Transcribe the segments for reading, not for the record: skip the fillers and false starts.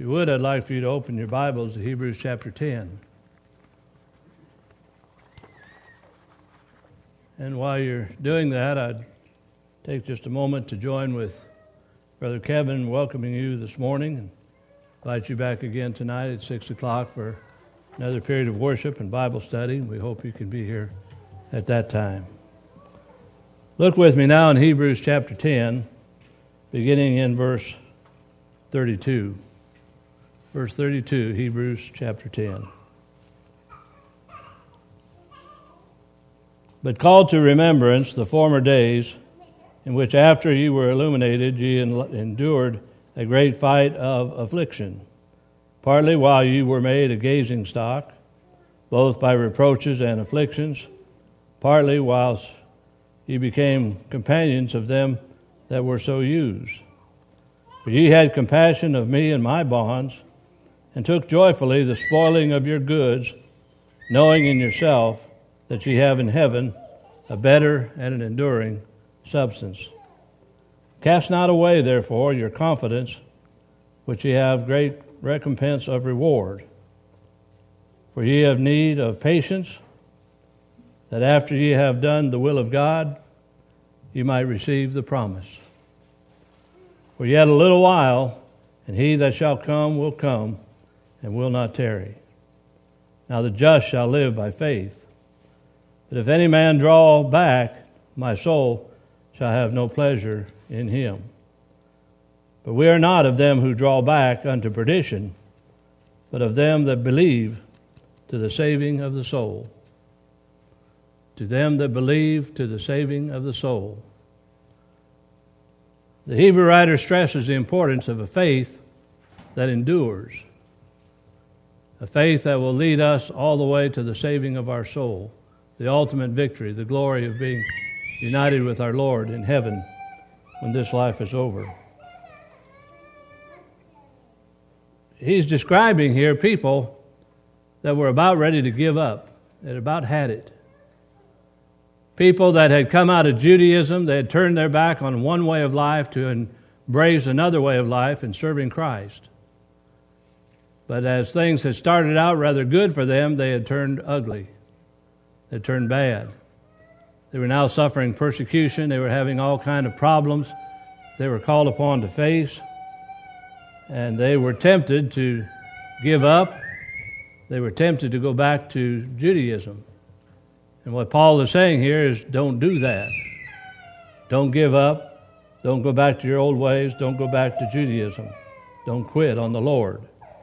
you would, I'd like for you to open your Bibles to Hebrews chapter 10. And while you're doing that, I'd take just a moment to join with Brother Kevin welcoming you this morning and invite you back again tonight at 6 o'clock for another period of worship and Bible study. We hope you can be here at that time. Look with me now in Hebrews chapter 10, beginning in verse 32. Verse 32, Hebrews chapter 10. But call to remembrance the former days, in which after ye were illuminated, ye endured a great fight of affliction, partly while ye were made a gazing stock, both by reproaches and afflictions, partly whilst ye became companions of them that were so used. For ye had compassion of me and my bonds, and took joyfully the spoiling of your goods, knowing in yourself that ye have in heaven a better and an enduring substance. Cast not away, therefore, your confidence, which ye have great recompense of reward. For ye have need of patience, that after ye have done the will of God, ye might receive the promise. For yet a little while, and he that shall come will come, and will not tarry. Now the just shall live by faith. But if any man draw back, my soul shall have no pleasure in him. But we are not of them who draw back unto perdition, but of them that believe to the saving of the soul. To them that believe to the saving of the soul. The Hebrew writer stresses the importance of a faith that endures. A faith that will lead us all the way to the saving of our soul, the ultimate victory, the glory of being united with our Lord in heaven when this life is over. He's describing here people that were about ready to give up, that about had it. People that had come out of Judaism, they had turned their back on one way of life to embrace another way of life in serving Christ. But as things had started out rather good for them, they had turned ugly. They had turned bad. They were now suffering persecution. They were having all kinds of problems they were called upon to face. And they were tempted to give up. They were tempted to go back to Judaism. And what Paul is saying here is don't do that. Don't give up. Don't go back to your old ways. Don't go back to Judaism. Don't quit on the Lord.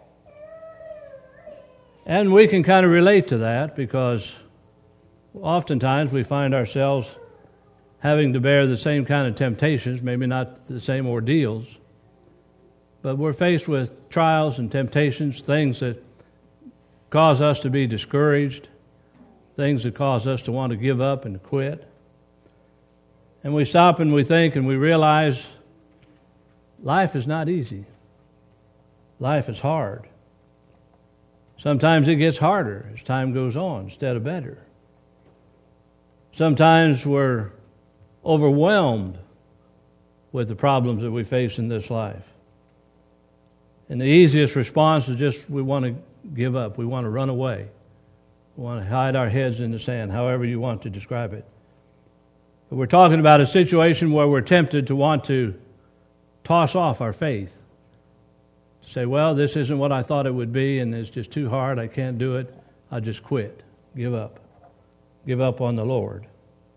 And we can kind of relate to that because oftentimes we find ourselves having to bear the same kind of temptations, maybe not the same ordeals, but we're faced with trials and temptations, things that cause us to be discouraged, things that cause us to want to give up and to quit. And we stop and we think and we realize life is not easy. Life is hard. Sometimes it gets harder as time goes on instead of better. Sometimes we're overwhelmed with the problems that we face in this life. And the easiest response is just we want to give up. We want to run away. We want to hide our heads in the sand, however you want to describe it. But we're talking about a situation where we're tempted to want to toss off our faith. Say, well, this isn't what I thought it would be, and it's just too hard. I can't do it. I'll just quit. Give up. Give up on the Lord.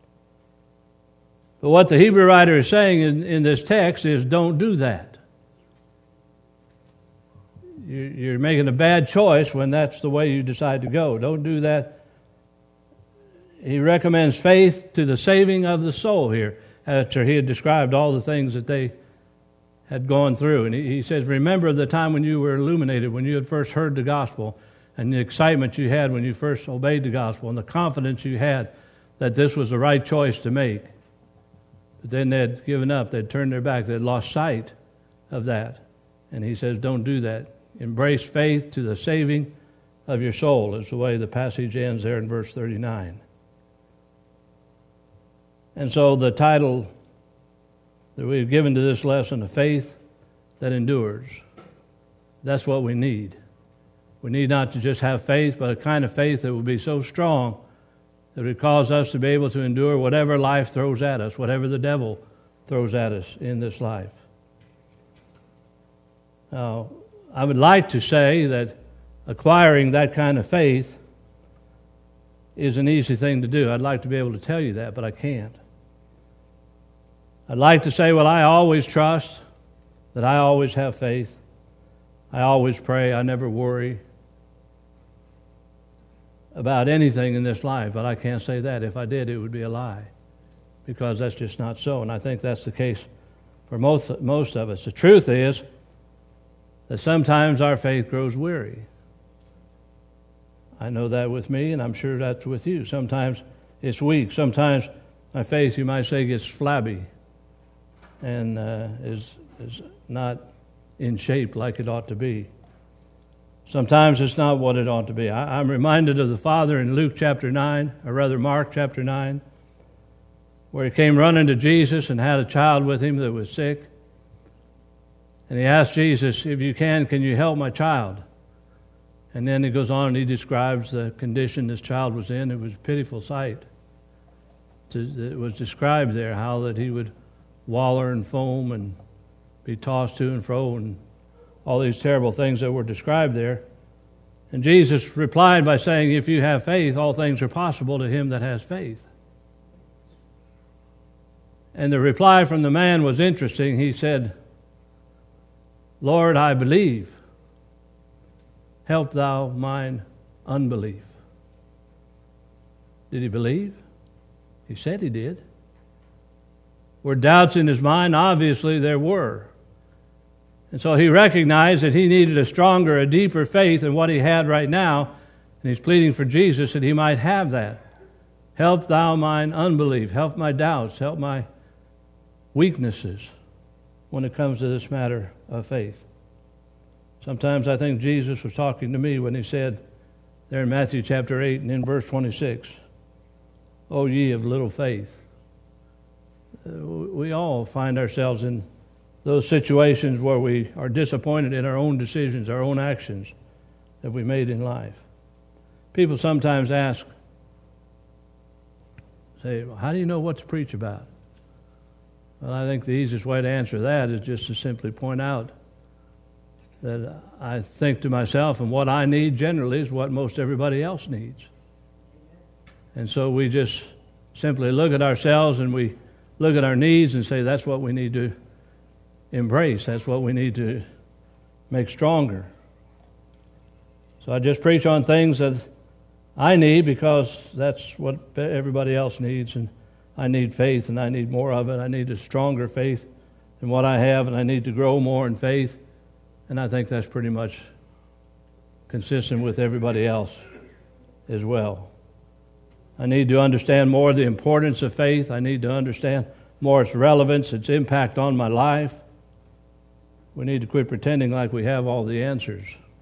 But what the Hebrew writer is saying in this text is don't do that. You're making a bad choice when that's the way you decide to go. Don't do that. He recommends faith to the saving of the soul here, after he had described all the things that they had gone through. And he says, remember the time when you were illuminated, when you had first heard the gospel, and the excitement you had when you first obeyed the gospel, and the confidence you had that this was the right choice to make. But then they had given up, they'd turned their back, they'd lost sight of that. And he says, don't do that. Embrace faith to the saving of your soul, is the way the passage ends there in verse 39. And so the title that we've given to this lesson, A Faith That Endures. That's what we need. We need not to just have faith, but a kind of faith that will be so strong that it cause us to be able to endure whatever life throws at us, whatever the devil throws at us in this life. Now, I would like to say that acquiring that kind of faith is an easy thing to do. I'd like to be able to tell you that, but I can't. I'd like to say, well, I always trust, that I always have faith. I always pray. I never worry about anything in this life, but I can't say that. If I did, it would be a lie, because that's just not so, and I think that's the case for most of us. The truth is that sometimes our faith grows weary. I know that with me, and I'm sure that's with you. Sometimes it's weak. Sometimes my faith, you might say, gets flabby and is not in shape like it ought to be. Sometimes it's not what it ought to be. I'm reminded of the Father in Luke chapter 9, or rather Mark chapter 9, where he came running to Jesus and had a child with him that was sick. And he asked Jesus, if you can you help my child? And then he goes on and he describes the condition this child was in. It was a pitiful sight. It was described there, how that he would waller and foam and be tossed to and fro and all these terrible things that were described there. And Jesus replied by saying, if you have faith, all things are possible to him that has faith. And the reply from the man was interesting. He said, Lord, I believe. Help thou mine unbelief. Did he believe? He said he did. Were doubts in his mind? Obviously there were. And so he recognized that he needed a stronger, a deeper faith than what he had right now. And he's pleading for Jesus that he might have that. Help thou mine unbelief. Help my doubts. Help my weaknesses when it comes to this matter of faith. Sometimes I think Jesus was talking to me when he said there in Matthew chapter 8 and in verse 26, O ye of little faith. We all find ourselves in those situations where we are disappointed in our own decisions, our own actions that we made in life. People sometimes ask, say, well, how do you know what to preach about? Well, I think the easiest way to answer that is just to simply point out that I think to myself, and what I need generally is what most everybody else needs. And so we just simply look at ourselves and we look at our needs and say that's what we need to embrace. That's what we need to make stronger. So I just preach on things that I need because that's what everybody else needs, and I need faith and I need more of it. I need a stronger faith than what I have, and I need to grow more in faith. And I think that's pretty much consistent with everybody else as well. I need to understand more the importance of faith. I need to understand more its relevance, its impact on my life. We need to quit pretending like we have all the answers.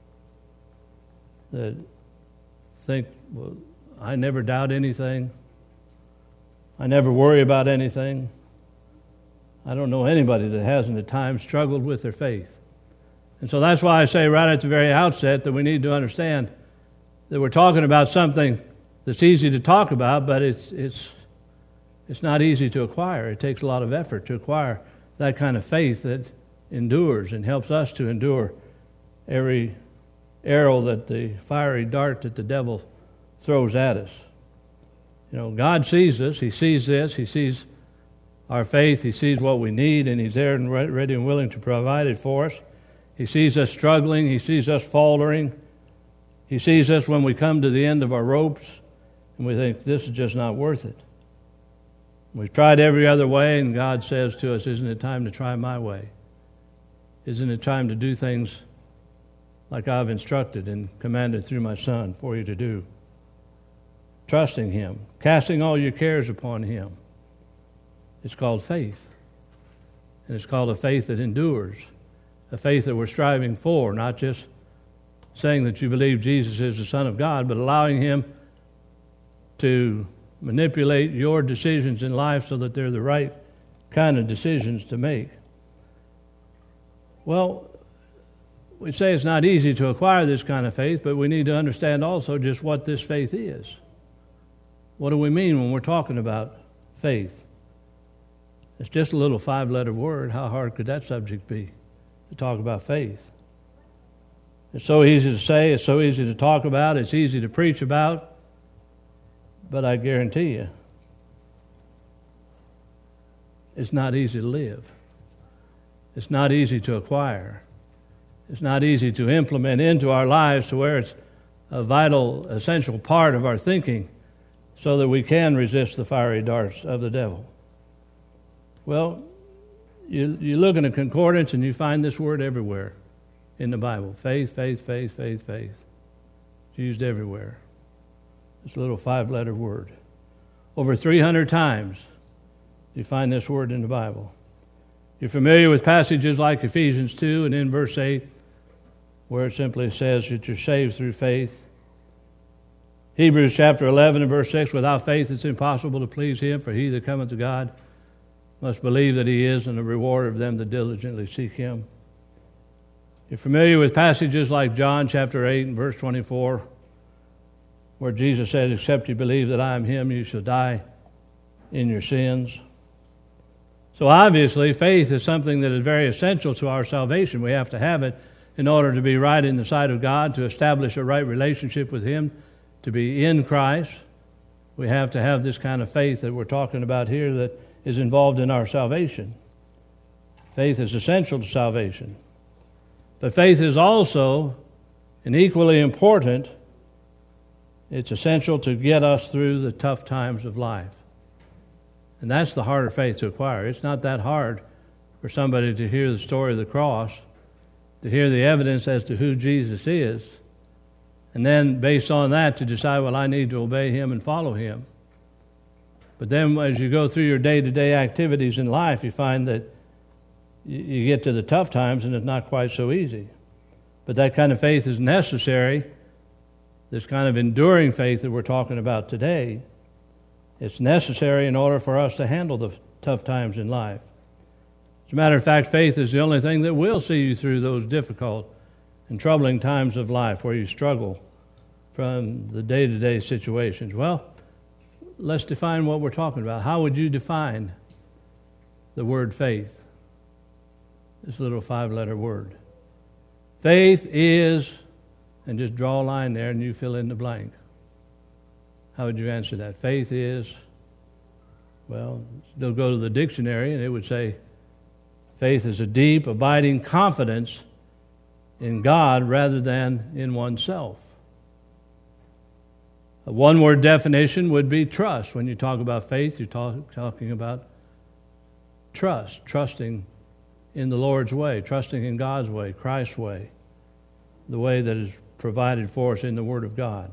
That think, well, I never doubt anything. I never worry about anything. I don't know anybody that hasn't at times struggled with their faith. And so that's why I say right at the very outset that we need to understand that we're talking about something that's easy to talk about, but it's not easy to acquire. It takes a lot of effort to acquire that kind of faith that endures and helps us to endure every arrow that the fiery dart that the devil throws at us. You know, God sees us. He sees this. He sees our faith. He sees what we need, and He's there and ready and willing to provide it for us. He sees us struggling. He sees us faltering. He sees us when we come to the end of our ropes and we think, this is just not worth it. We've tried every other way, and God says to us, isn't it time to try my way? Isn't it time to do things like I've instructed and commanded through my Son for you to do? Trusting Him, casting all your cares upon Him. It's called faith. And it's called a faith that endures. A faith that we're striving for, not just saying that you believe Jesus is the Son of God, but allowing Him to manipulate your decisions in life so that they're the right kind of decisions to make. Well, we say it's not easy to acquire this kind of faith, but we need to understand also just what this faith is. What do we mean when we're talking about faith? It's just a little 5-letter word. How hard could that subject be to talk about faith? It's so easy to say, it's so easy to talk about, it's easy to preach about, but I guarantee you, it's not easy to live. It's not easy to acquire. It's not easy to implement into our lives to where it's a vital, essential part of our thinking so that we can resist the fiery darts of the devil. Well, you look in a concordance and you find this word everywhere in the Bible. Faith, faith, faith, faith, faith. It's used everywhere. It's a little 5-letter word. Over 300 times you find this word in the Bible. You're familiar with passages like Ephesians 2 and in verse 8, where it simply says that you're saved through faith. Hebrews chapter 11 and verse 6, without faith it's impossible to please Him, for he that cometh to God must believe that He is, and a rewarder of them that diligently seek Him. You're familiar with passages like John chapter 8 and verse 24, where Jesus says, except you believe that I am Him, you shall die in your sins. So obviously, faith is something that is very essential to our salvation. We have to have it in order to be right in the sight of God, to establish a right relationship with Him, to be in Christ. We have to have this kind of faith that we're talking about here that is involved in our salvation. Faith is essential to salvation. But faith is also, and equally important, it's essential to get us through the tough times of life. And that's the harder faith to acquire. It's not that hard for somebody to hear the story of the cross, to hear the evidence as to who Jesus is, and then based on that to decide, well, I need to obey Him and follow Him. But then as you go through your day-to-day activities in life, you find that you get to the tough times and it's not quite so easy. But that kind of faith is necessary, this kind of enduring faith that we're talking about today. It's necessary in order for us to handle the tough times in life. As a matter of fact, faith is the only thing that will see you through those difficult and troubling times of life where you struggle from the day-to-day situations. Well, let's define what we're talking about. How would you define the word faith? This little 5-letter word. Faith is, and just draw a line there and you fill in the blank. How would you answer that? Faith is, well, they'll go to the dictionary and it would say, faith is a deep, abiding confidence in God rather than in oneself. A one-word definition would be trust. When you talk about faith, you're talking about trust, trusting in the Lord's way, trusting in God's way, Christ's way, the way that is provided for us in the Word of God.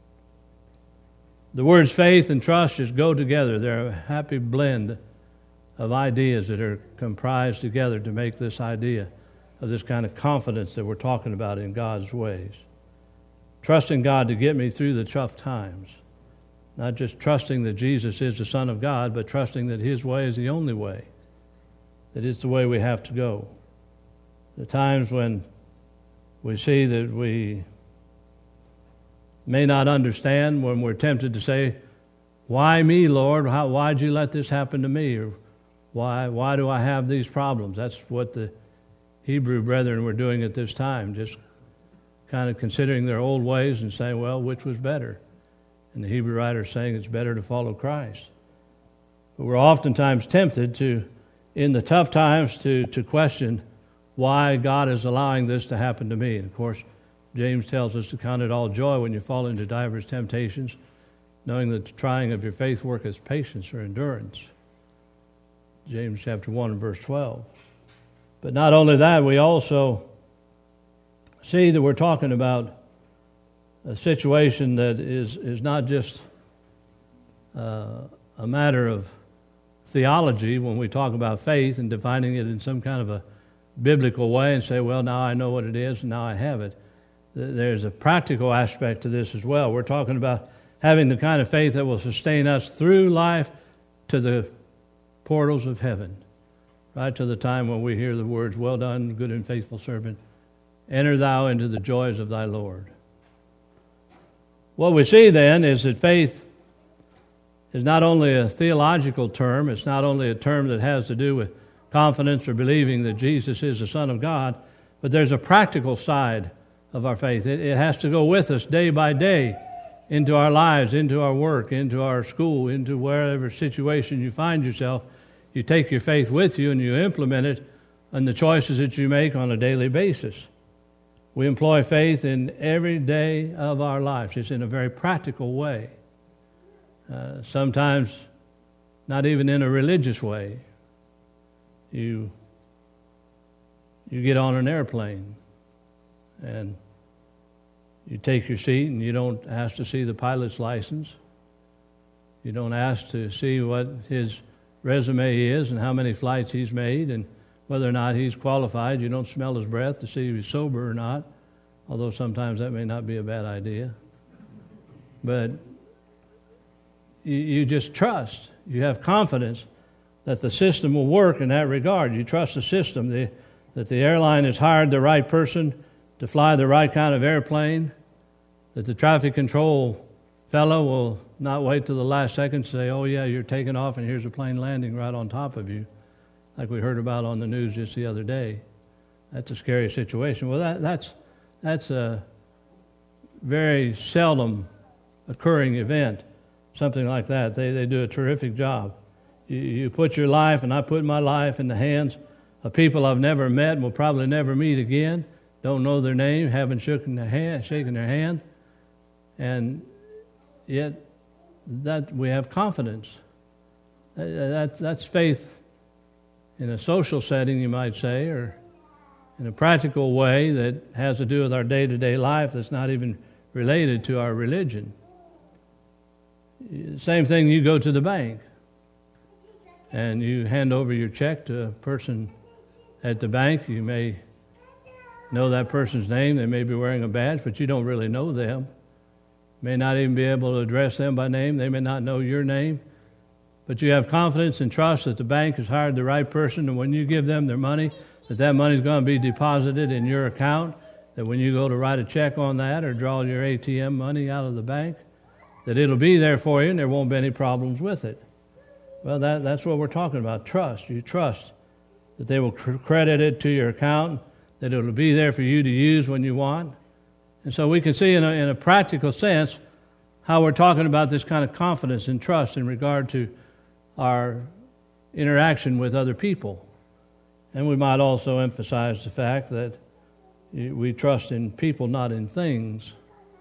The words faith and trust just go together. They're a happy blend of ideas that are comprised together to make this idea of this kind of confidence that we're talking about in God's ways. Trusting God to get me through the tough times. Not just trusting that Jesus is the Son of God, but trusting that His way is the only way. That it's the way we have to go. The times when we see that we may not understand, when we're tempted to say, why me, Lord? Why'd you let this happen to me? Or why do I have these problems? That's what the Hebrew brethren were doing at this time, just kind of considering their old ways and saying, well, which was better? And the Hebrew writer is saying it's better to follow Christ. But we're oftentimes tempted to, in the tough times, to question why God is allowing this to happen to me. And of course, James tells us to count it all joy when you fall into divers temptations, knowing that the trying of your faith worketh patience or endurance. James chapter 1 and verse 12. But not only that, we also see that we're talking about a situation that is not just a matter of theology when we talk about faith and defining it in some kind of a biblical way and say, well, now I know what it is and now I have it. There's a practical aspect to this as well. We're talking about having the kind of faith that will sustain us through life to the portals of heaven, right to the time when we hear the words, well done, good and faithful servant, enter thou into the joys of thy Lord. What we see then is that faith is not only a theological term, it's not only a term that has to do with confidence or believing that Jesus is the Son of God, but there's a practical side of our faith. It has to go with us day by day into our lives, into our work, into our school, into wherever situation you find yourself. You take your faith with you and you implement it in the choices that you make on a daily basis. We employ faith in every day of our lives. It's in a very practical way. Sometimes not even in a religious way. You get on an airplane and you take your seat and you don't ask to see the pilot's license. You don't ask to see what his resume is and how many flights he's made and whether or not he's qualified. You don't smell his breath to see if he's sober or not, although sometimes that may not be a bad idea. But you just trust. You have confidence that the system will work in that regard. You trust the system, that the airline has hired the right person to fly the right kind of airplane, that the traffic control fellow will not wait till the last second to say, oh yeah, you're taking off and here's a plane landing right on top of you, like we heard about on the news just the other day. That's a scary situation. Well, that's a very seldom occurring event, something like that. They do a terrific job. You put your life, and I put my life in the hands of people I've never met and will probably never meet again, don't know their name, haven't shaken their hand, and yet that we have confidence. That's faith in a social setting, you might say, or in a practical way that has to do with our day-to-day life that's not even related to our religion. Same thing, you go to the bank and you hand over your check to a person at the bank. You may know that person's name. They may be wearing a badge, but you don't really know them. May not even be able to address them by name. They may not know your name. But you have confidence and trust that the bank has hired the right person, and when you give them their money, that money is going to be deposited in your account, that when you go to write a check on that or draw your ATM money out of the bank, that it'll be there for you and there won't be any problems with it. Well, that's what we're talking about, trust. You trust that they will credit it to your account, that it'll be there for you to use when you want. And so we can see in a practical sense how we're talking about this kind of confidence and trust in regard to our interaction with other people. And we might also emphasize the fact that we trust in people, not in things.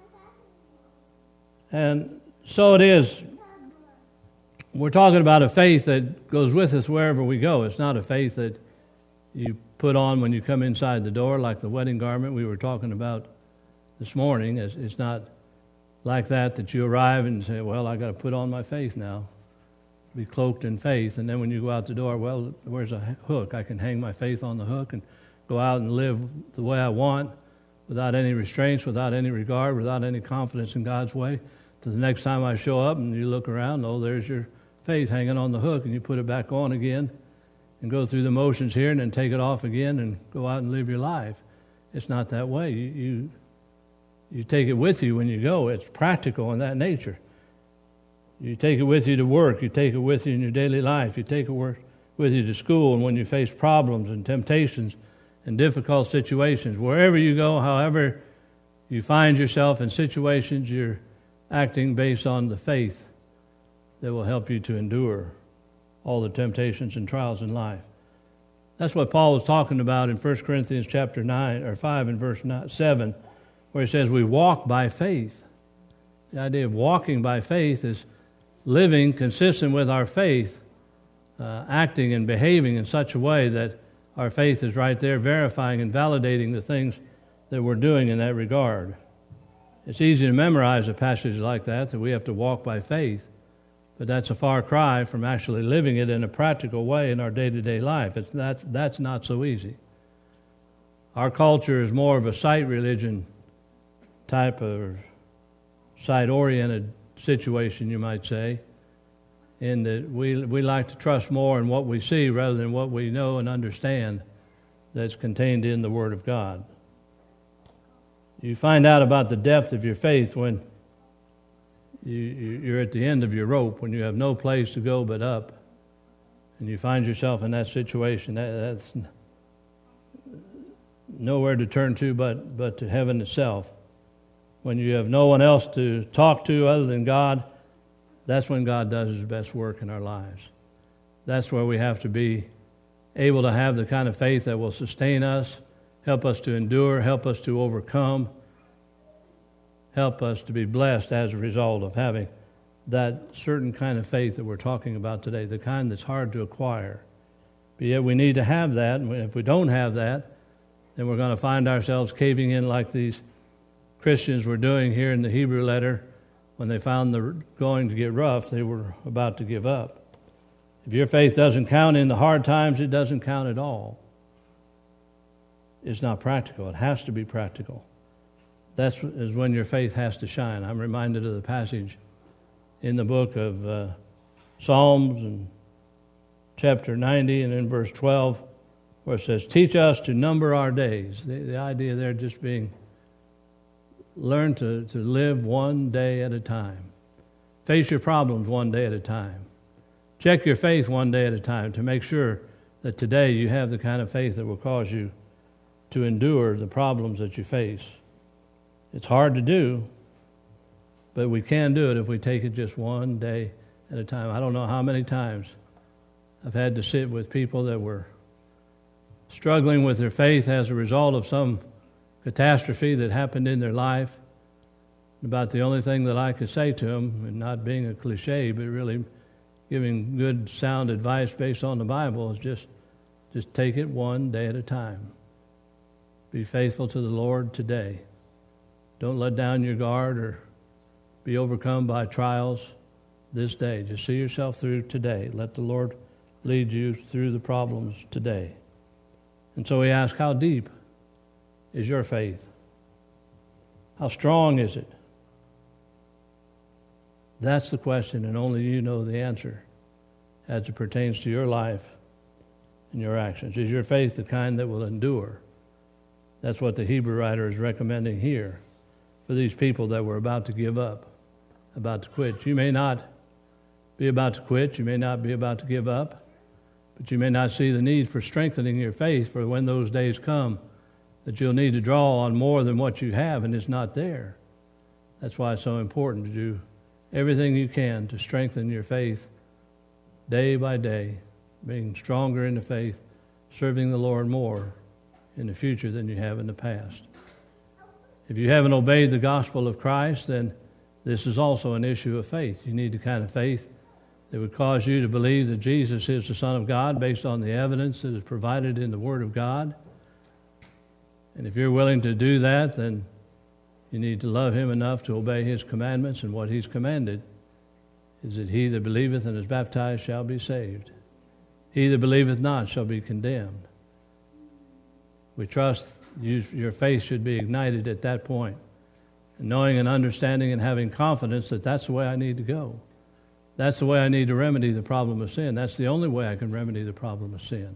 And so it is. We're talking about a faith that goes with us wherever we go. It's not a faith that you put on when you come inside the door, like the wedding garment we were talking about this morning. It's not like that you arrive and say, well, I got to put on my faith now, be cloaked in faith. And then when you go out the door, well, where's a hook? I can hang my faith on the hook and go out and live the way I want without any restraints, without any regard, without any confidence in God's way. To the next time I show up and you look around, oh, there's your faith hanging on the hook, and you put it back on again and go through the motions here and then take it off again and go out and live your life. It's not that way. You take it with you when you go. It's practical in that nature. You take it with you to work. You take it with you in your daily life. You take it with you to school, and when you face problems and temptations and difficult situations. Wherever you go, however you find yourself in situations, you're acting based on the faith that will help you to endure all the temptations and trials in life. That's what Paul was talking about in 1 Corinthians chapter 5 and verse 7, where he says we walk by faith. The idea of walking by faith is living consistent with our faith, acting and behaving in such a way that our faith is right there, verifying and validating the things that we're doing in that regard. It's easy to memorize a passage like that we have to walk by faith. But that's a far cry from actually living it in a practical way in our day-to-day life. That's not so easy. Our culture is more of a sight religion type of sight-oriented situation, you might say, in that we like to trust more in what we see rather than what we know and understand that's contained in the Word of God. You find out about the depth of your faith when you're at the end of your rope, when you have no place to go but up, and you find yourself in that situation. That's nowhere to turn to but to heaven itself. When you have no one else to talk to other than God, that's when God does His best work in our lives. That's where we have to be able to have the kind of faith that will sustain us, help us to endure, help us to overcome, help us to be blessed as a result of having that certain kind of faith that we're talking about today, the kind that's hard to acquire. But yet we need to have that, and if we don't have that, then we're going to find ourselves caving in like these Christians were doing here in the Hebrew letter. When they found the going to get rough, they were about to give up. If your faith doesn't count in the hard times, it doesn't count at all. It's not practical. It has to be practical. That is when your faith has to shine. I'm reminded of the passage in the book of Psalms, and chapter 90 and in verse 12, where it says, teach us to number our days. The idea there just being learn to live one day at a time. Face your problems one day at a time. Check your faith one day at a time to make sure that today you have the kind of faith that will cause you to endure the problems that you face. It's hard to do, but we can do it if we take it just one day at a time. I don't know how many times I've had to sit with people that were struggling with their faith as a result of some catastrophe that happened in their life. About the only thing that I could say to them, and not being a cliche, but really giving good, sound advice based on the Bible, is just take it one day at a time. Be faithful to the Lord today. Don't let down your guard or be overcome by trials this day. Just see yourself through today. Let the Lord lead you through the problems today. And so we ask, how deep is your faith? How strong is it? That's the question, and only you know the answer as it pertains to your life and your actions. Is your faith the kind that will endure? That's what the Hebrew writer is recommending here for these people that were about to give up, about to quit. You may not be about to quit. You may not be about to give up, but you may not see the need for strengthening your faith for when those days come that you'll need to draw on more than what you have, and it's not there. That's why it's so important to do everything you can to strengthen your faith day by day, being stronger in the faith, serving the Lord more in the future than you have in the past. If you haven't obeyed the gospel of Christ, then this is also an issue of faith. You need the kind of faith that would cause you to believe that Jesus is the Son of God based on the evidence that is provided in the Word of God. And if you're willing to do that, then you need to love Him enough to obey His commandments, and what He's commanded is that he that believeth and is baptized shall be saved. He that believeth not shall be condemned. We trust your faith should be ignited at that point, and knowing and understanding and having confidence that that's the way I need to go. That's the way I need to remedy the problem of sin. That's the only way I can remedy the problem of sin.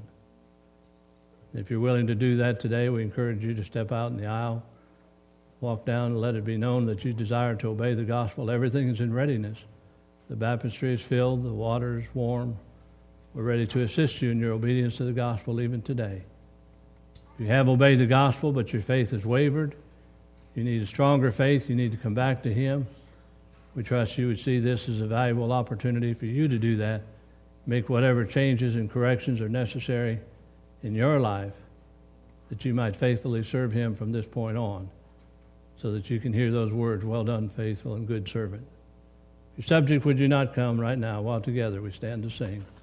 If you're willing to do that today, we encourage you to step out in the aisle, walk down, and let it be known that you desire to obey the gospel. Everything is in readiness. The baptistry is filled. The water is warm. We're ready to assist you in your obedience to the gospel even today. If you have obeyed the gospel, but your faith has wavered, you need a stronger faith. You need to come back to Him. We trust you would see this as a valuable opportunity for you to do that. Make whatever changes and corrections are necessary in your life, that you might faithfully serve Him from this point on, so that you can hear those words, well done, faithful and good servant. If you're subject, would you not come right now while together we stand to sing?